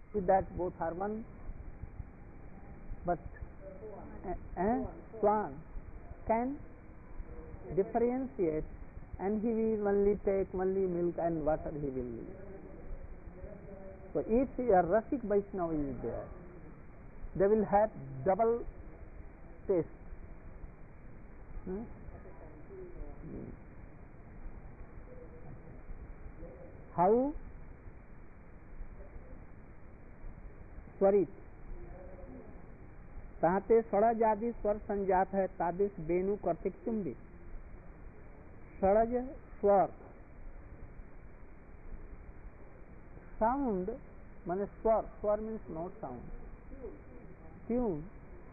with that both are one, but swan can differentiate, and he will only take only milk and water he will leave. So if a Rasik Vaishnava is there, they will have double taste. How स्वरित ताते षडज आदि स्वर संजात है, तादिश बेनु कर्तिक चुंबित। षडज स्वर, sound माने स्वर, स्वर means not sound, tune,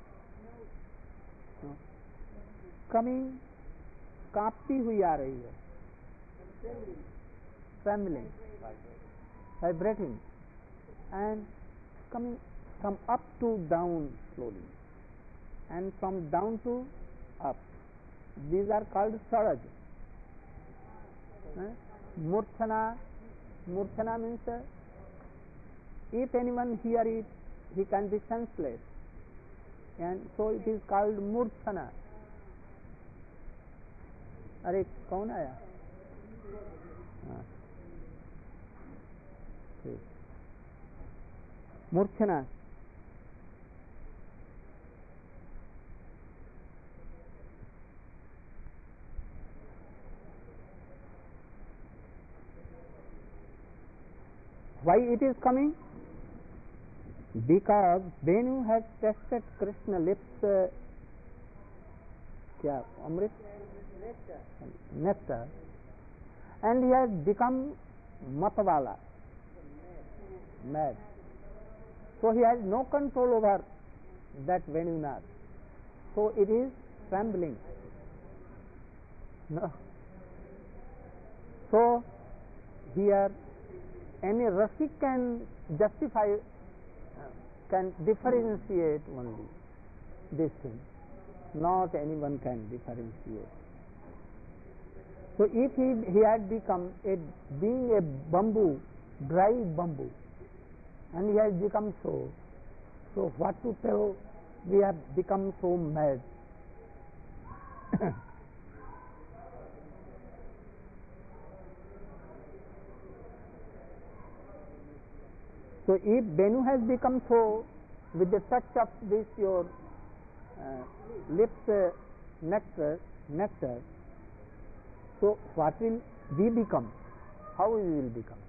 coming, कांपती हुई आ रही है, trembling, vibrating, and coming from up to down slowly, and from down to up. These are called saraj. Murchana, murchana means if anyone hear it, he can be senseless, and so it is called murchana. अरे कौन आया? मूर्छना। Why it is coming? Because Venu has tasted Krishna lips, क्या अमृत, nectar, and he has become matwala, mad. So he has no control over that Venu Nath. So it is trembling. No. So here any Rasik can justify, can differentiate only this thing. Not anyone can differentiate. So if he had become being a bamboo, dry bamboo, and he has become so what to tell, we have become so mad. So if Venu has become so with the touch of this your lips nectar, so what will we become? How we will become?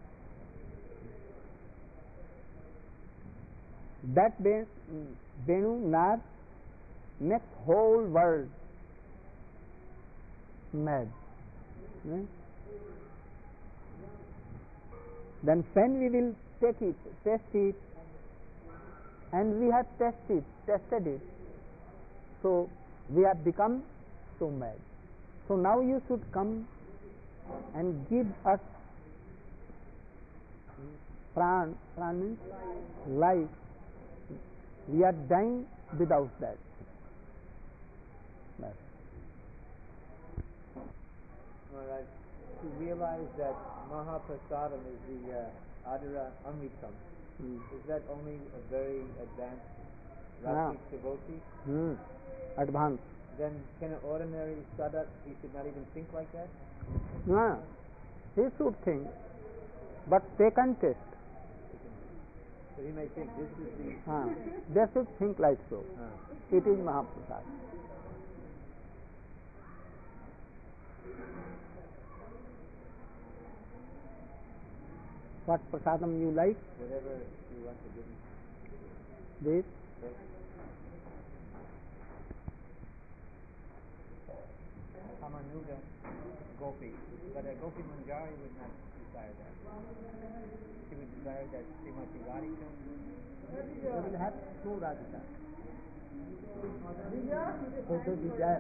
That Venu Nath makes whole world mad. Then when we will take it, taste it, and we have tested it, so we have become so mad. So now you should come and give us pran means life. We are dying without that. Maharaj, to realize that Mahaprasadam is the Adhara Amritam, is that only a very advanced Rasik devotee? Advanced. Then can an ordinary sadhak, he should not even think like that? No, he should think, but they can taste. So he may think this is the... They should think like so. It is Mahaprasad. What prasadam you like? Whatever you want to give me. This? Yes. Amanuja Gopi. But a Gopi Manjari would not desire that. She would desire that Srimati Radhika. They will have two Radhika. So they desire.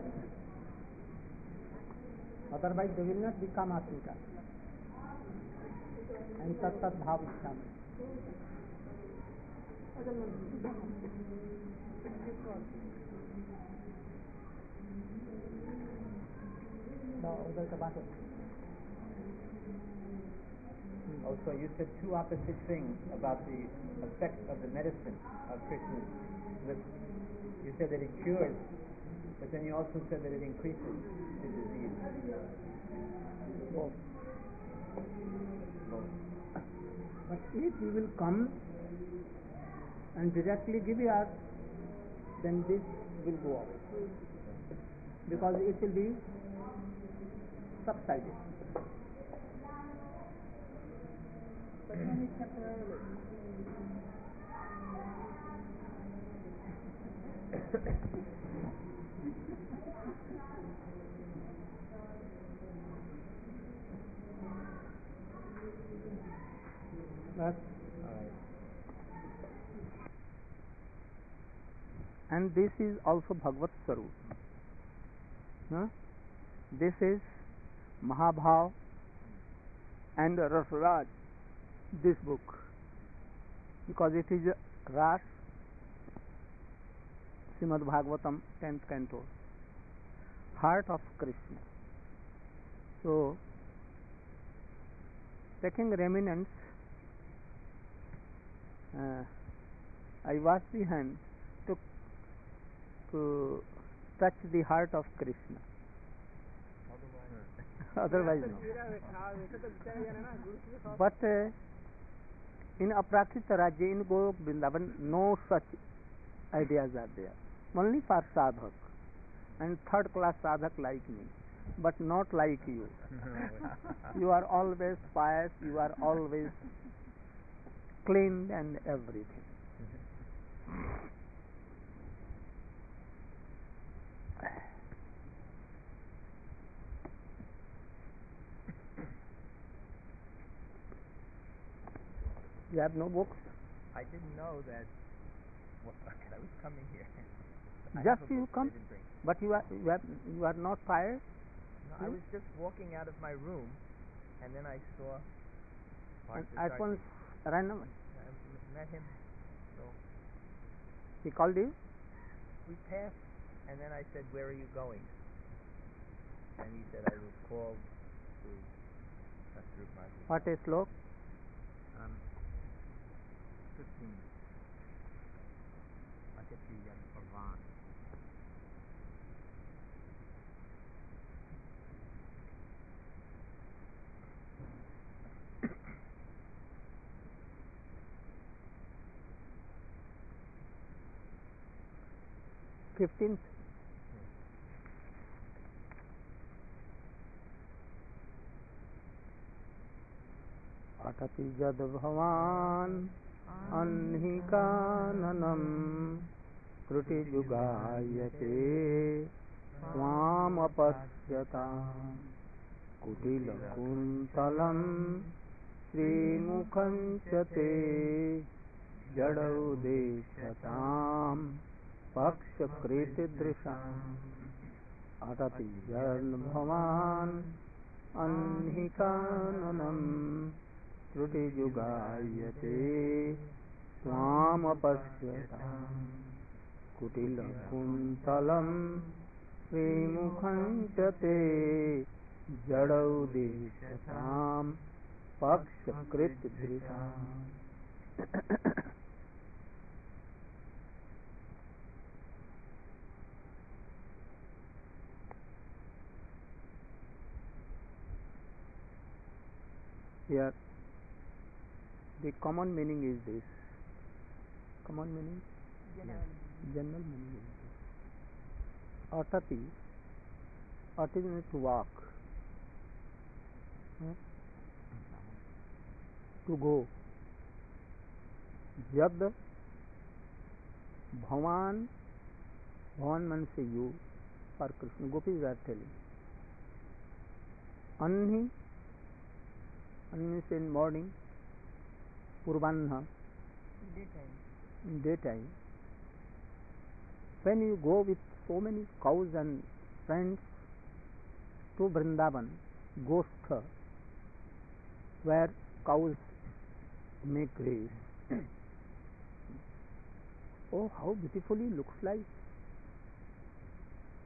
Otherwise they will not become Asika. And tat bhav ichham. तो उधर का बात Also, you said two opposite things about the effect of the medicine of Krishna's lips. You said that it cures, but then you also said that it increases the disease. Both. Both. But if he will come and directly give us, then this will go away. Because it will be subsided. But only temporarily. But Alright. and this is also Bhagavad Sarup. This is Mahabhav and Rasraj, this book, because it is Ras, Srimad Bhagavatam, 10th canto, heart of Krishna. So, taking remnants, I wash the hand to touch the heart of Krishna. Otherwise no. But in Aprakshita Rajya, in Golok Vrindavan, no such ideas are there. Only for sadhak and third class sadhak like me, but not like you. You are always pious, you are always clean and everything. You have no books? I didn't know that. Well, I was coming here. Just you come, but you are not pious. No, I was just walking out of my room, and then I saw. At once, randomly, I met him. So he called you. we passed, and then I said, "Where are you going?" And he said, "I was called to Satsarupati." What a slok? 15. Atati Yad Bhavan. Fifteenth. Atati Yad Bhavan Anhikananam Kruti Jugayate Swam Apasyatam Kutila Kuntalam Srimukam Chate Jadau Deshatam Pakshakriti Drisham Atati Yad Bhavan Anhikananam Kruti Jugayate Swamapasyatam Kutila Kuntalam Srimukam Chate Jadau Deshatam Pakshakrit Drisham. Here the common meaning is this. Common meaning? General meaning is this. Atati. Atati means to walk. To go. Yad Bhavan. Bhavan means you. For Krishna. Gopis are telling. Anhi. Anhi means in morning. Purvanha, daytime. When you go with so many cows and friends to Vrindavan, Gostha, where cows make graze. Oh, how beautifully looks like.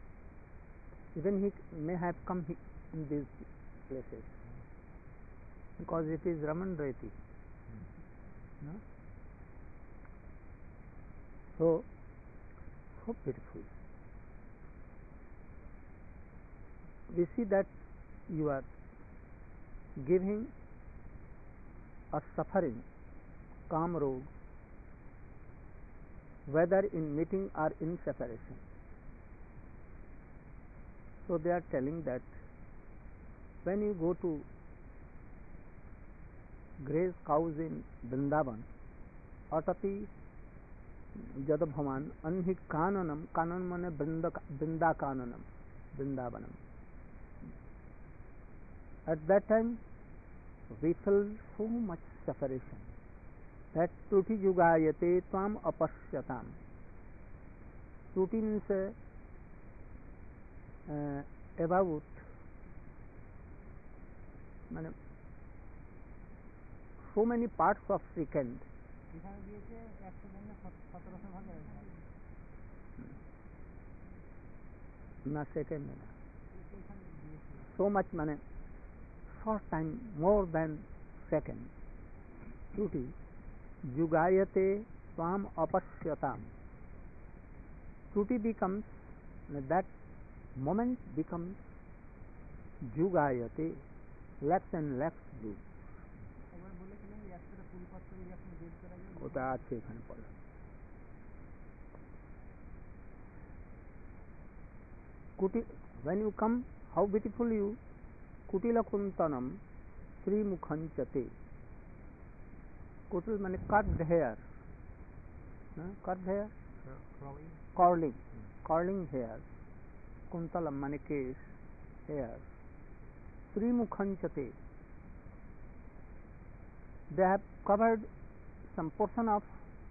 Even he may have come in these places. because it is Raman Reti. No? So beautiful. We see that you are giving or suffering Kam Rog, whether in meeting or in separation. So they are telling that when you go to graze cows in Vrindavan, Atati Jadabhavan Anhi Kananam, Kanan mane Vrinda Kananam, Vrindavanam. At that time we feel so much separation that Tuti Yugayate Tvam Apashyatam. Tuti means about so many parts of second. Na second so much short time, more than second. Tuti Yugayate Tvam Apashyatam. Tuti becomes, that moment becomes Yugayate, left and left do. ওটা আছে এখানে পড়া। When you come, how beautiful you Kutila Kuntanam Sri Mukhanchate. Kutil means curved hair. Curved hair? Curling hair. Kuntalam means case, hair. Sri Mukhanchate. They have covered some portion of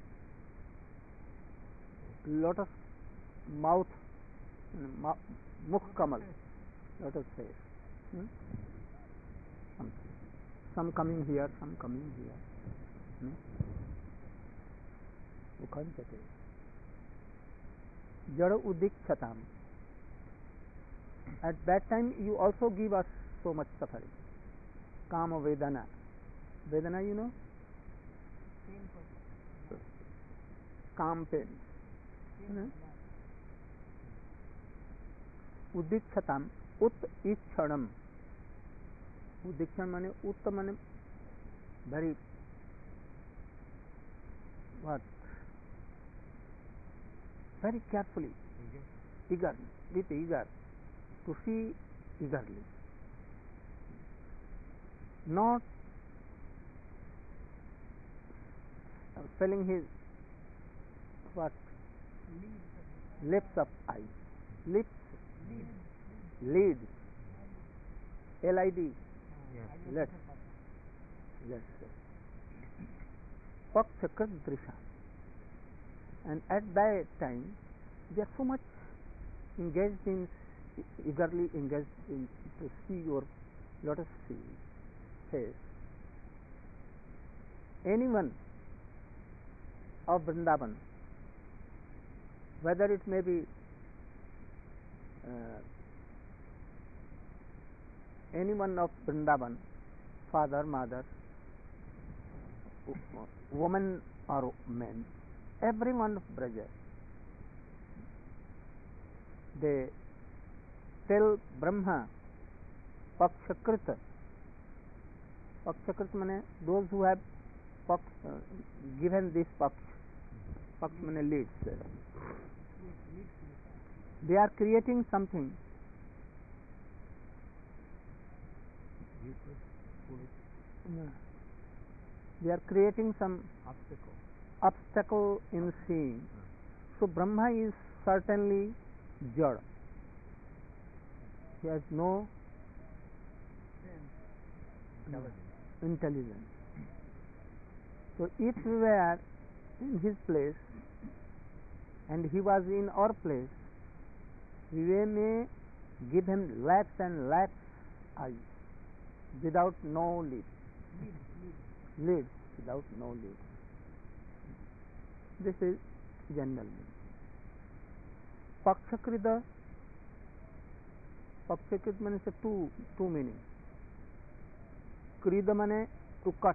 lotus mouth, Mukh Kamal, lotus face. Some coming here, some coming here. Mukhanchate. Jada Udikchatam. At that time you also give us so much suffering. Kama Vedana. Vedana, you know? Calm pain. Udikchatam, Ut Ichhanam. Udikchan means Ut means very what? Very carefully, eager, to see eagerly. Not filling his what? Lips of eye. Lips? Leads. L-I-D. Let's say. Pakshakrat Drisha. And at that time, they are so much engaged in, eagerly engaged in to see your lotus face. Anyone of Vrindavan, whether it may be anyone of Vrindavan, father, mother, woman or man, everyone of Braja, they tell Brahma, Pakshakrit. Pakshakrit means those who have given this Paksh. Paksh means leads. They are creating something. They are creating some obstacle in seeing. So Brahma is certainly Jad. He has no intelligence. So if we were in his place and he was in our place, we may give him lakhs and lakhs eyes without no lid. Lid without no lid. This is general meaning. Pakshakrita. Pakshakrit means two meanings. krida mane to cut.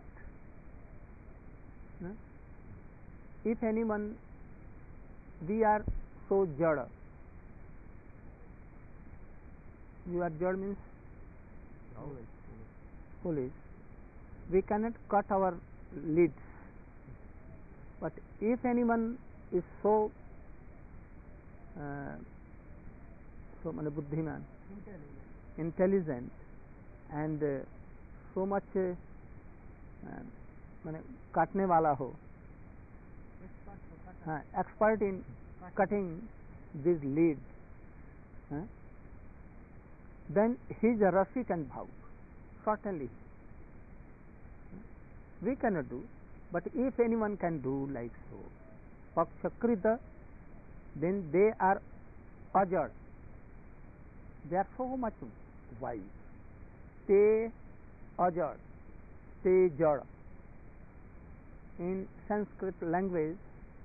If anyone, we are so jada. You are jada means foolish. We cannot cut our lids. But if anyone is so mane buddhiman, intelligent, and so much mane काटने वाला हो, expert in cutting these leaves, then his rasi can bhav. Certainly, we cannot do, but if anyone can do like so, pakshakrita, then they are ajad. They are so much wise. Te ajad, te jad. In Sanskrit language,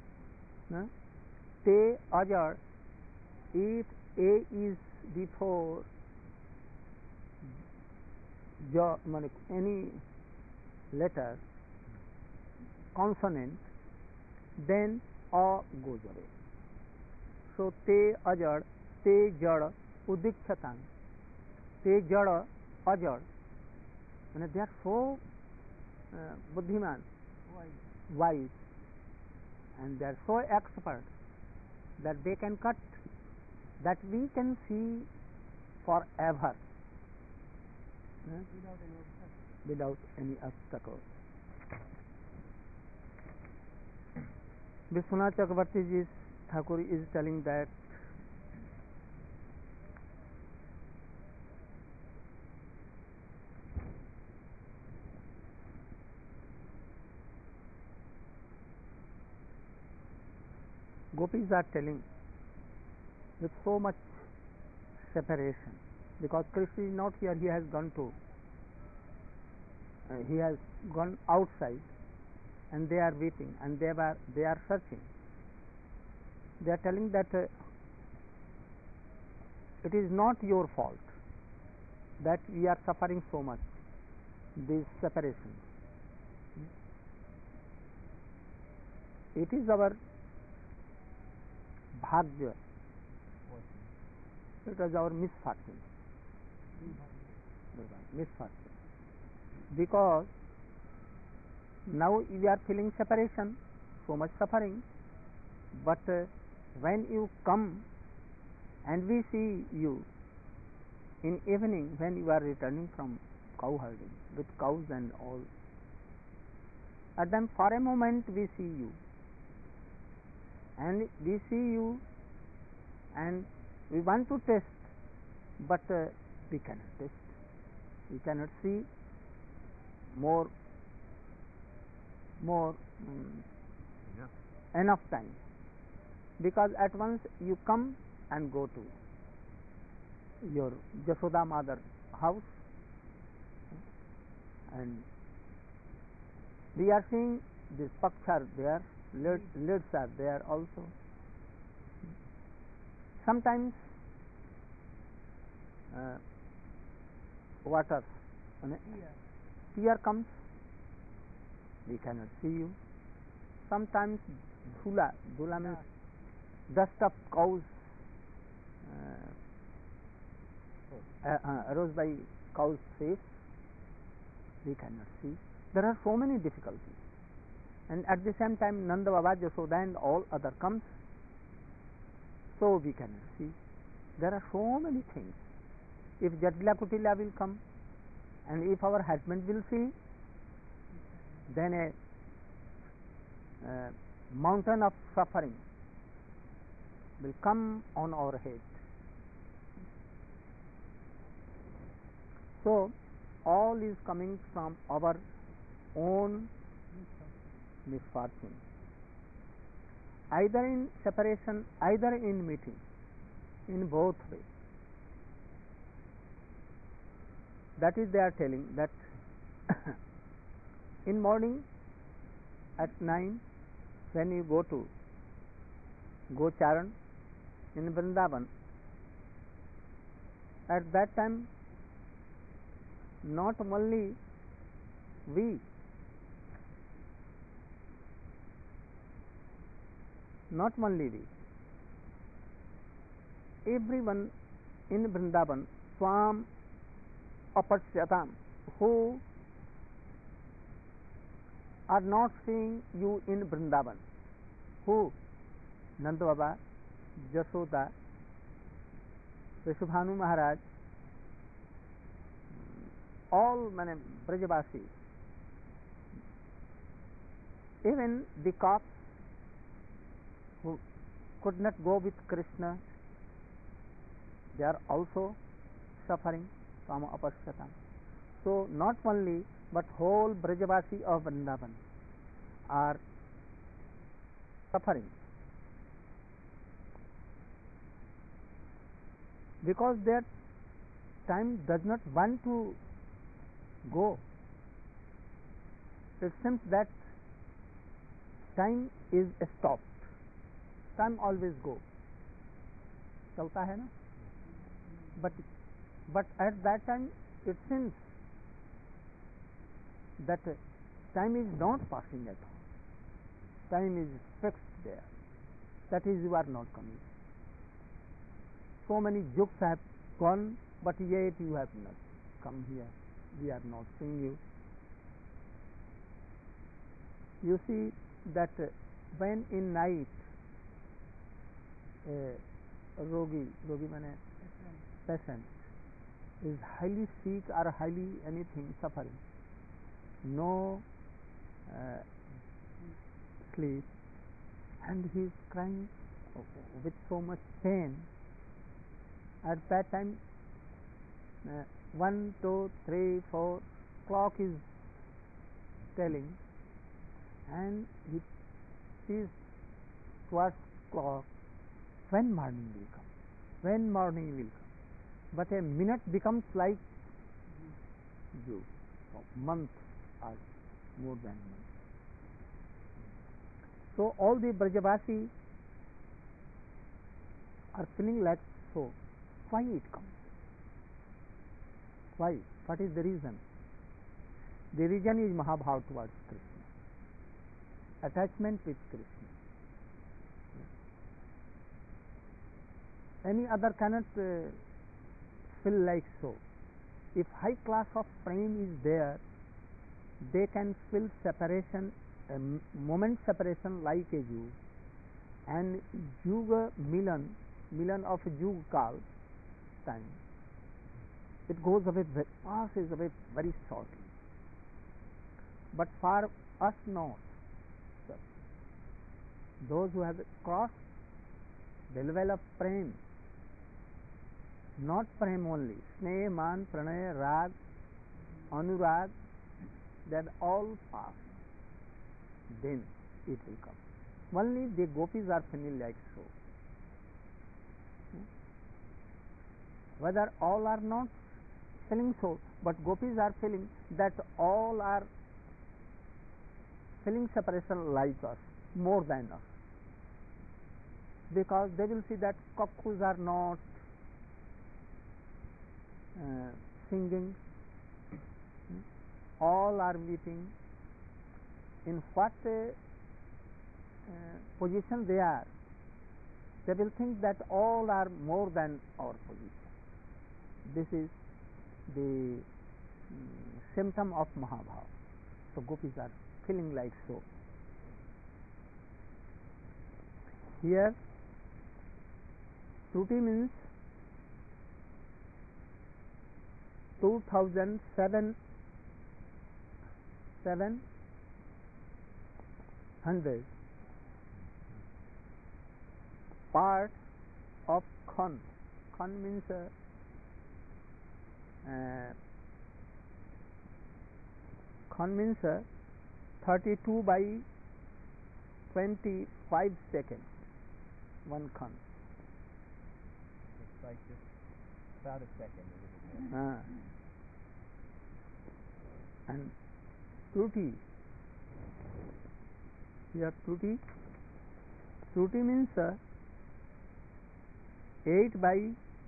te ajad, if a is before any letter, consonant, then a goes away. So te ajad, te jad, udikshatan, te jad, ajad. And they are so buddhiman, wise, and they are so expert that they can cut, that we can see forever without any obstacle. Vishwanath Chakravarti ji Thakur is telling that gopis are telling with so much separation, because Krishna is not here, he has gone outside, and they are weeping, and they are searching. They are telling that it is not your fault that we are suffering so much, this separation. It is our bhagya, it is our misfortune. Misfortune. Because now we are feeling separation, so much suffering, but when you come and we see you in evening when you are returning from cow herding with cows and all, and then for a moment we see you, and we see you and we want to test, but we cannot test, we cannot see more enough time, because at once you come and go to your Jashoda mother house, and we are seeing this paksh are there, lids are there also. Sometimes water, tear comes, we cannot see you. Sometimes dhula means dust of cows, arose by cow's face, we cannot see. There are so many difficulties, and at the same time Nanda Baba, Jashoda and all other comes, so we cannot see. There are so many things. If Jatila Kutila will come, and if our husband will see, then a mountain of suffering will come on our head. So all is coming from our own misfortune, either in separation, either in meeting, in both ways. That is, they are telling that in morning at 9, when you go to Gocharan in Vrindavan, at that time not only we, not only we, everyone in Vrindavan, Swam Apashyatam, who are not seeing you in Vrindavan, who? Nanda Baba, Jasoda, Vishubhanu Maharaj, all Brajavasi, even the cops who could not go with Krishna, they are also suffering from apashyatam. So not only but whole Brajavasi of Vrindavan are suffering because their time does not want to go. It seems that time is stopped. Time always go. चलता है ना? But at that time it seems that time is not passing at all. Time is fixed there. That is, you are not coming. So many yukes have gone, but yet you have not come here. We are not seeing you. You see that when in night a rogi means patient is highly sick or highly anything suffering, no sleep, and he is crying with so much pain. At that time 1, 2, 3, 4 clock is telling, and he sees towards clock when morning will come, when morning will come. But a minute becomes like you, month or more than month. So all the Brajavasi are feeling like so. Why it comes? Why? What is the reason? The reason is Mahabhav towards Krishna, attachment with Krishna. Any other cannot feel like so. If high class of prem is there, they can feel separation, moment separation like a Jew, and Yuga milan of Yuga Kal time. It goes away, passes away very shortly. But for us not. Those who have crossed, they develop prem. Not prem only. Sneh, man, pranay, rag, anurag, that all pass. Then it will come. Only the gopis are feeling like so. Whether all are not feeling so, but gopis are feeling that all are feeling separation like us, more than us. Because they will see that cuckoos are not singing, all are weeping. In what position they are, they will think that all are more than our position. This is the symptom of Mahabhav. So gopis are feeling like so. Here Truti means 2,700 parts of Khan. Khan means Khan means 32 by 25 seconds. One Khan. It's like just about a second, a little more. And Truti. Here Truti. Truti means 8 by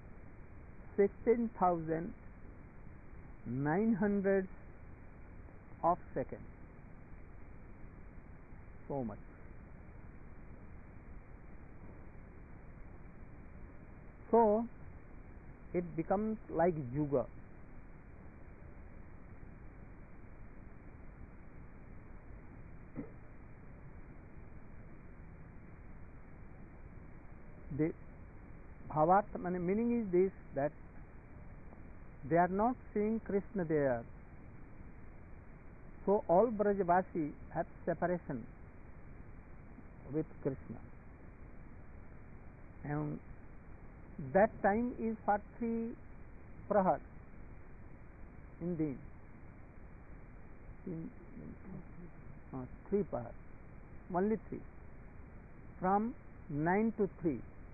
16,900 of second, so much. So it becomes like yuga. The bhavartha meaning is this, that they are not seeing Krishna there. So all Brajavasi have separation with Krishna, and that time is for 3 prahar in din. 3 prahar, only 3, from 9 to 3.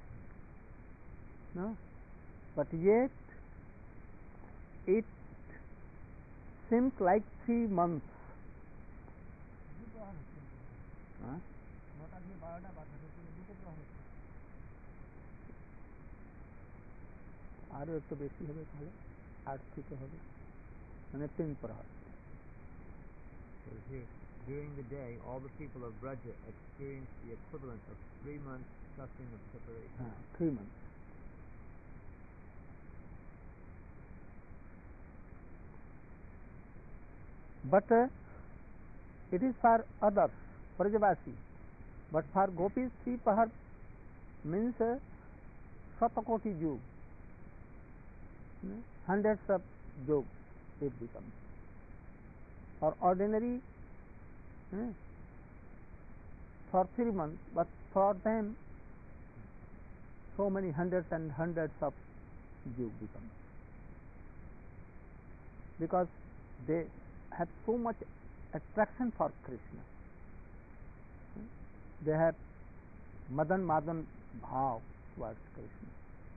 No? But yet it seems like 3 months. আরও একটু বেশি হবে, তাহলে 8 থেকে হবে, মানে 3 প্রহর। So here, during the day, all the people of Braja experience the equivalent of 3 months suffering of separation. 3 months. But it is for others, Brajavasi. But for gopis, 3 prahar means Satakoti yug, hundreds of yug it becomes. Or ordinary for 3 months, but for them so many hundreds and hundreds of yug becomes, because they have so much attraction for Krishna. They have Madan Madan bhav towards Krishna.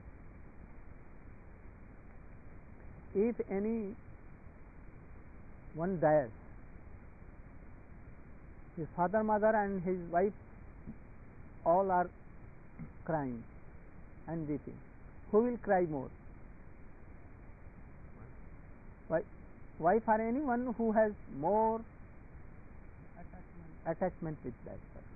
If any one dies, his father, mother and his wife all are crying and weeping. Who will cry more? Wife or anyone who has more attachment with that person.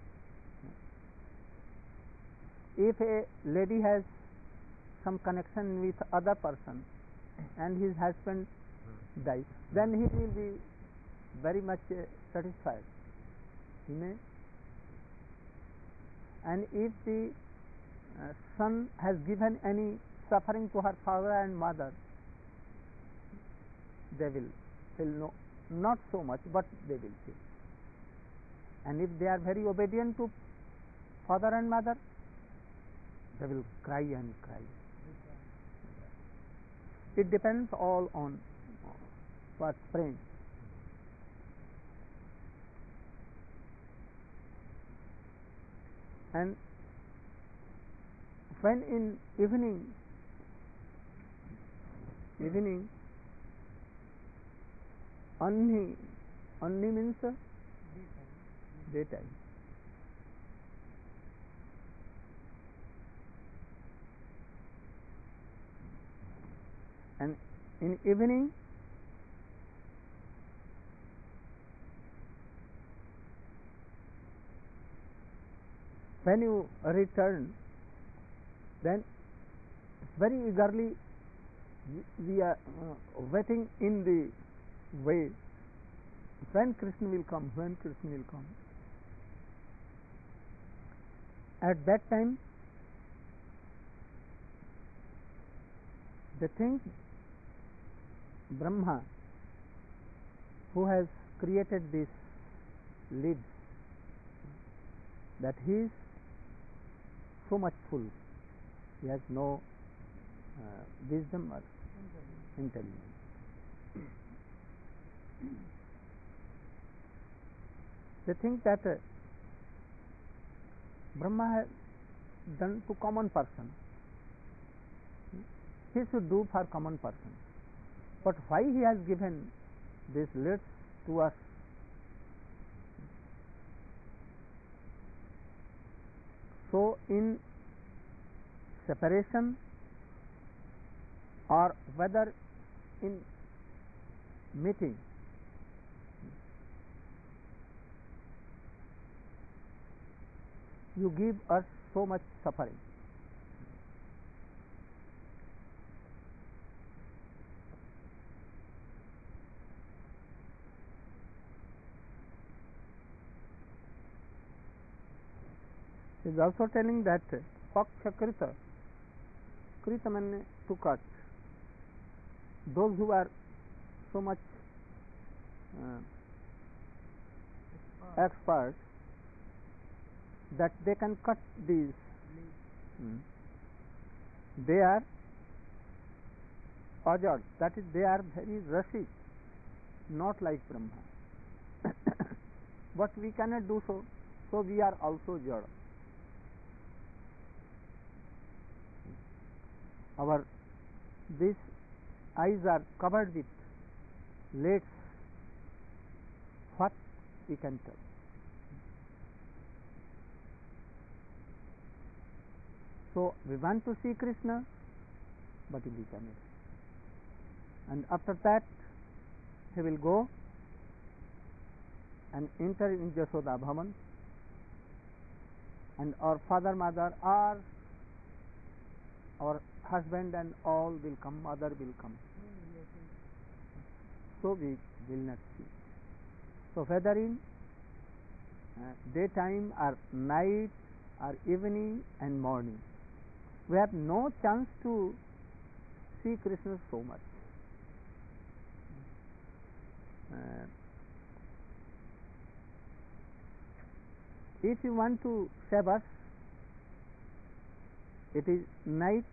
If a lady has some connection with other person and his husband dies, then he will be very much satisfied. He may. And if the son has given any suffering to her father and mother, they will feel not so much, but they will feel. And if they are very obedient to father and mother, they will cry and cry. It depends all on what praying. And when in evening Anni means daytime. And in evening when you return, then very eagerly we are waiting in the way, when Krishna will come, when Krishna will come. At that time they think Brahma, who has created this leaves, that he is so much full, he has no wisdom or intelligence. They think that Brahma has done to common person, he should do for common person. But why he has given this leaves to us? So in separation, or whether in meeting, you give us so much suffering. He is also telling that Paksha Krita, Krita means to cut. Those who are so much expert that they can cut these, they are ajad, that is, they are very rasic, not like Brahma. But we cannot do so, so we are also jada. Our these eyes are covered with lids. What we can tell? So we want to see Krishna, but we cannot. And after that, he will go and enter in Jashoda Bhavan, and our father, mother, or our husband and all will come, mother will come. So we will not see. So whether in daytime or night or evening and morning, we have no chance to see Krishna so much. If you want to save us, it is night.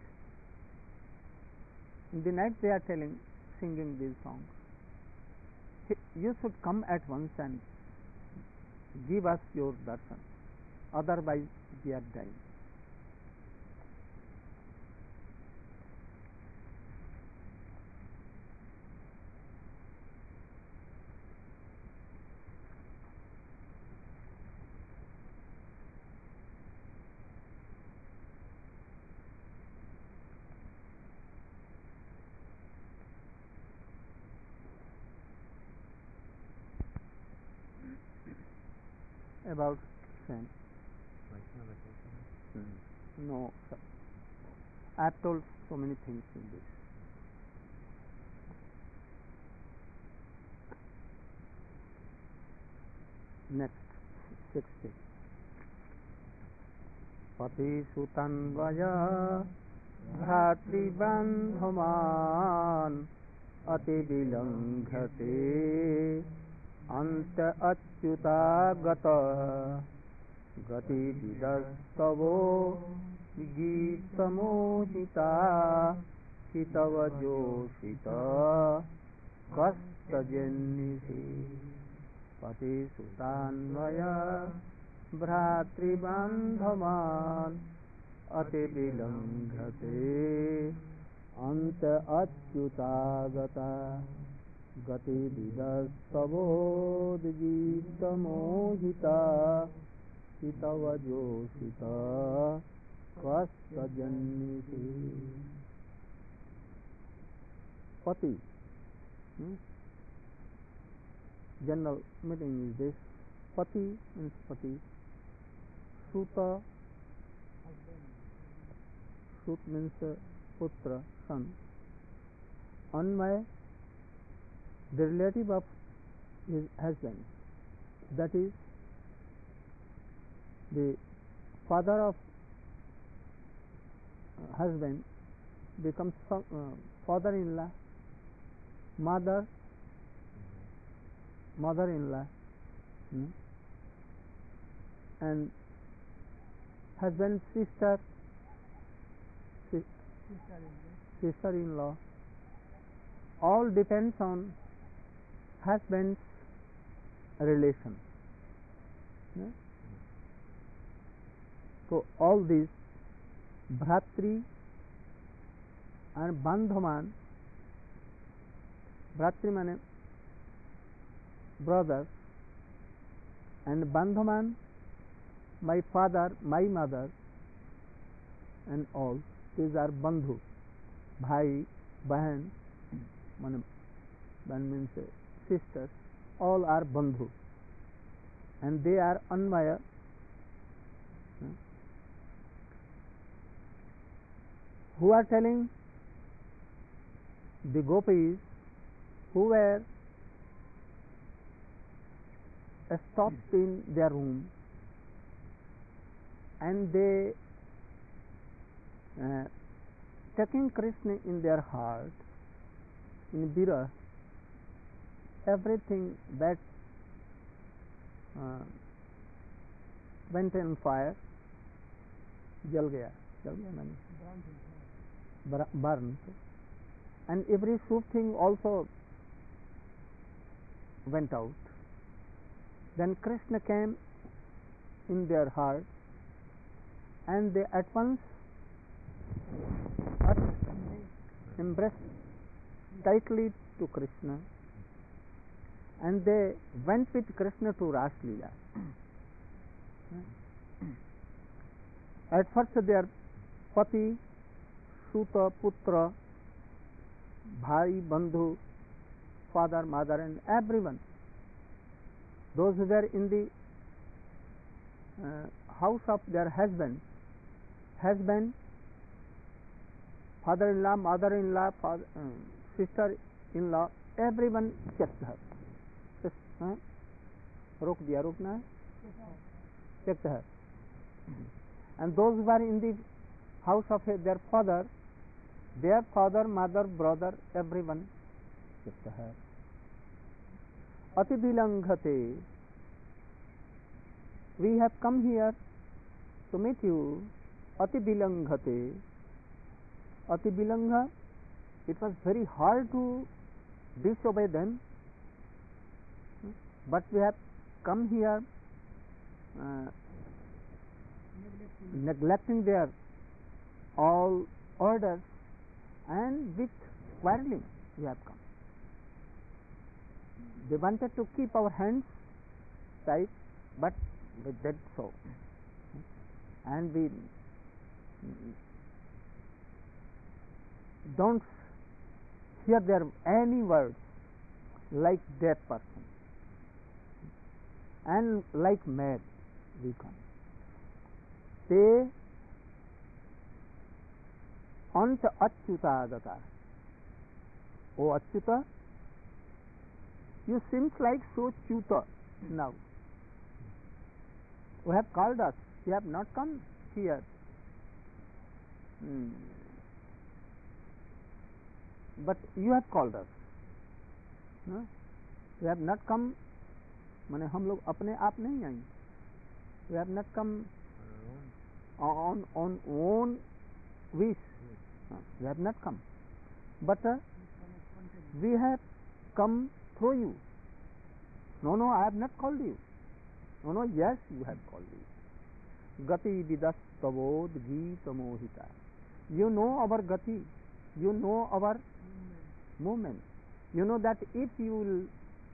In the night they are singing these songs. You should come at once and give us your darshan. Otherwise we are dying. About same. No, sir. I have told so many things in this. Next, 60. Pati sutanvaya bhatri-bandhaman ati vilanghate anta achyuta gata gati vidastavo gitamohita hitava joshita kastajennisi pati sutanvaya bhatri-bandhaman ati vilanghate anta achyuta gata gati vidastavo mohita hitava joshita kastajanniti. Pati, general meaning is this. Pati means pati. Suta, Sut means putra, son. Anmay, the relative of his husband, that is the father of husband becomes father-in-law, mother-in-law, and husband's sister-in-law. All depends on husband's relation. So all these bhatri and bandhaman, bhatri means brother, and bandhaman, my father, my mother, and all these are bandhu. Bhai, bahan, bahan means sisters, all are bandhu, and they are anmaya, who are telling the gopis who were stopped in their room and they taking Krishna in their heart in Birah, everything that went on fire, जल गया माने burnt, and every Shubh thing also went out. Then Krishna came in their heart and they at once embraced tightly to Krishna and they went with Krishna to Ras Leela. At first their pati, suta, putra, bhai, bandhu, father, mother and everyone, those who were in the house of their husband, father-in-law, mother-in-law, sister-in-law, everyone checked her. रोक दिया, रोकना है, checked her. And those who were in the house of their father, mother, brother, everyone checked her. Ati bilanghate, we have come here to meet you. Ati bilanghate, ati bilangha, it was very hard to disobey them, but we have come here neglecting their all orders and with quarreling we have come. They wanted to keep our hands tight, but we did so, and we don't hear their any words like that person, and like mad we come. Te anta achyuta data. O achyuta, you seems like so chuta now. You have called us, you have not come here. But you have called us. No? You have not come, माने हम लोग अपने आप नहीं आए. We have not come on own wish. We have not come, but we have come through you. No, I have not called you. No, yes, you have called you. Gati vidas tavod geeta mohita. You know our gati, you know our movement. You know that if you will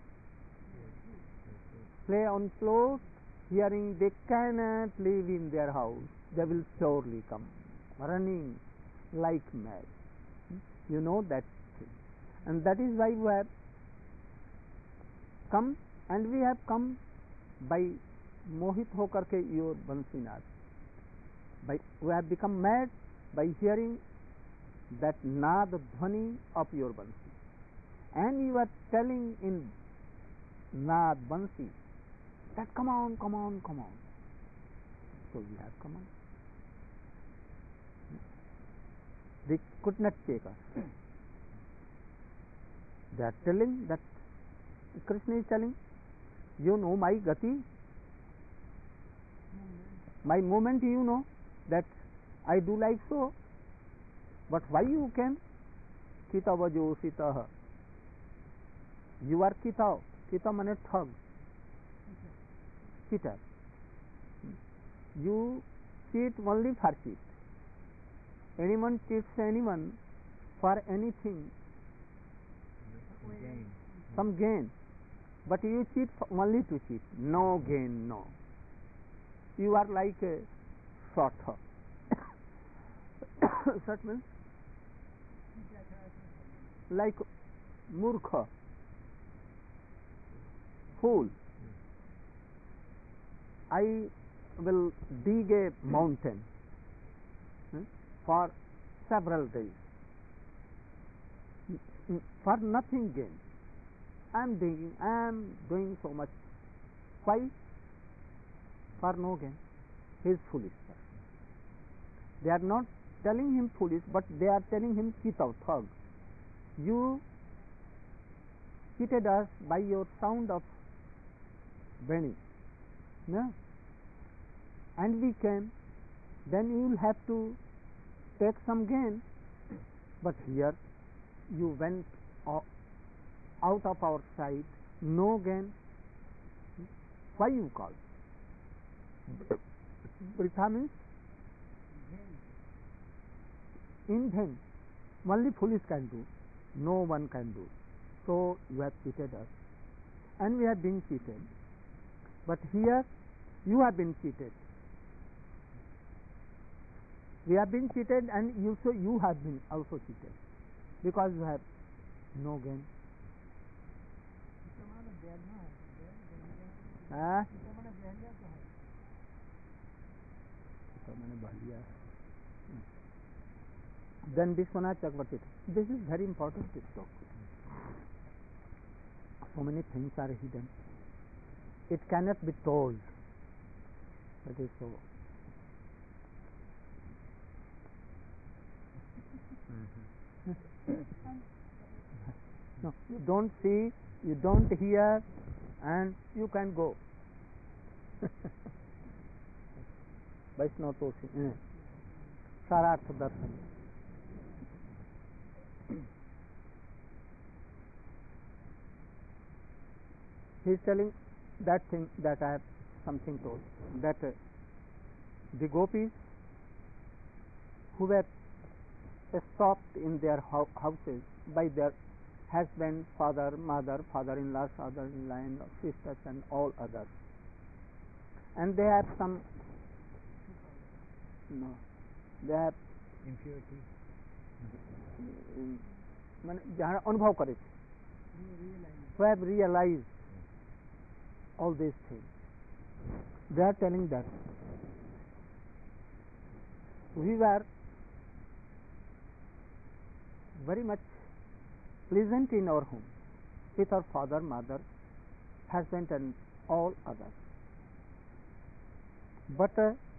play on flute, hearing they cannot live in their house, they will surely come running like mad. You know that thing, and that is why we have come, and we have come by mohit hokar ke your bansinaad. By we have become mad by hearing that naad dhvani of your bansi, and you are telling in naad bansi that come on. So we have come on. They could not take us. They are telling that Krishna is telling, you know my gati, my movement, you know that I do like so. But why you came? Kita vajo sitaha. You are kita. Kita mane thug. Cheater. You cheat only for cheat. Anyone cheats anyone for anything, some gain. But you cheat only to cheat. No gain, no. You are like a sotha. Sot means like murkha, fool. I will dig a mountain for several days for nothing gain. I am doing so much. Why? For no gain. He is foolish. They are not telling him foolish, but they are telling him cheat out, thug. You cheated us by your sound of Veni, no? And we came, then you will have to take some gain. But here you went out of our sight, no gain. Why you call? Pritha means in vain. Only foolish can do, no one can do. So you have cheated us, and we have been cheated. But here you have been cheated. We have been cheated, and you have been also cheated, because you have no gain. Then Vishwanath Chakravarti, this is very important, this talk. So many things are hidden. It cannot be told. That is so. No, you don't see, you don't hear, and you can go. Vaishnava Toshi, Sarartha Darshan. He is telling that thing that I have something told, that the gopis who were stopped in their houses by their husband, father, mother, father-in-law, father-in-law, sisters, and all others, and they have some they have impurity. যারা অনুভব করেছে, who have realized all these things, they are telling that we were very much pleasant in our home with our father, mother, husband, and all others. But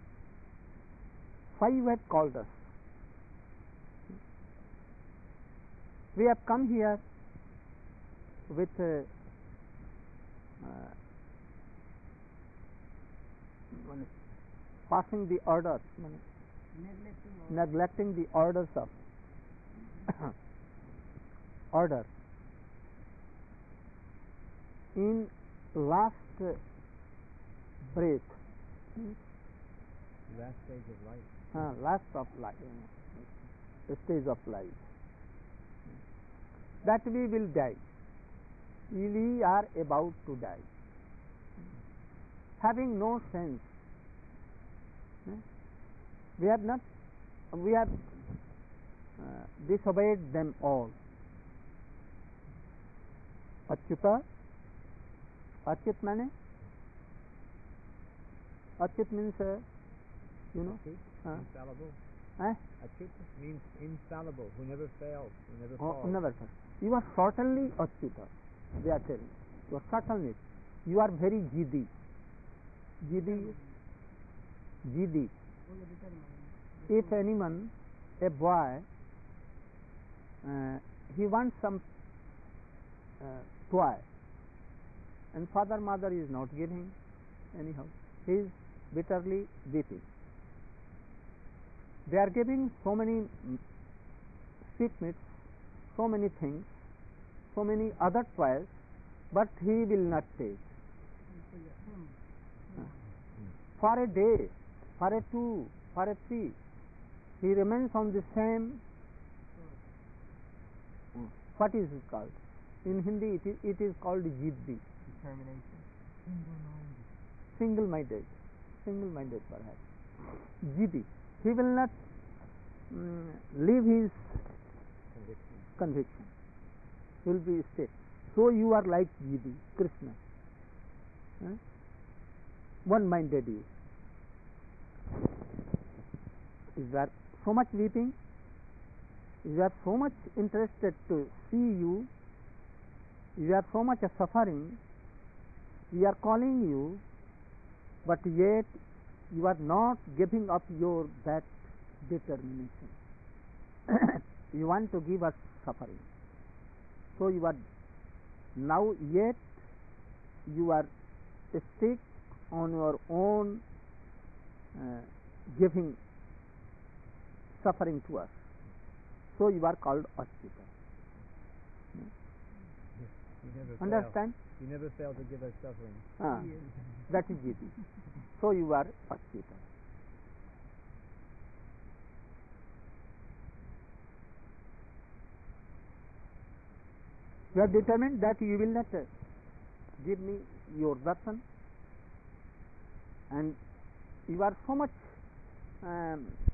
why you had called us? We have come here with passing the orders, neglecting the orders of order in last breath, Last stage of life. Last of life, the stage of life, that we will die. We are about to die, having no sense. We have disobeyed them all. Achyuta, Achyut means Achyut means infallible. Achyut means infallible, who never fails, who never falls. Never fails. You are certainly Achyuta. They are telling you are certainly. You are very giddy. Giddy. If anyone, a boy, he wants some toy, and father, mother is not giving, anyhow, he is bitterly weeping. They are giving so many sweetmeats, so many things, so many other toys, but he will not take. For a day, for a two, for a three, he remains on the same. What is it called? In Hindi, it is called jiddi. Determination. Single-minded perhaps. Jiddi. He will not leave his conviction. He will be stay. So you are like Jiddi, Krishna. One-minded you. Is there so much weeping? You are so much interested to see you. You are so much suffering. We are calling you, but yet you are not giving up your that determination. You want to give us suffering. So you are now yet you are stick on your own giving suffering to us. So you are called Achyuta. You never Understand? Fail. You never fail to give us suffering. That is it. So you are Achyuta. You are determined that you will not give me your darshan, and you are so much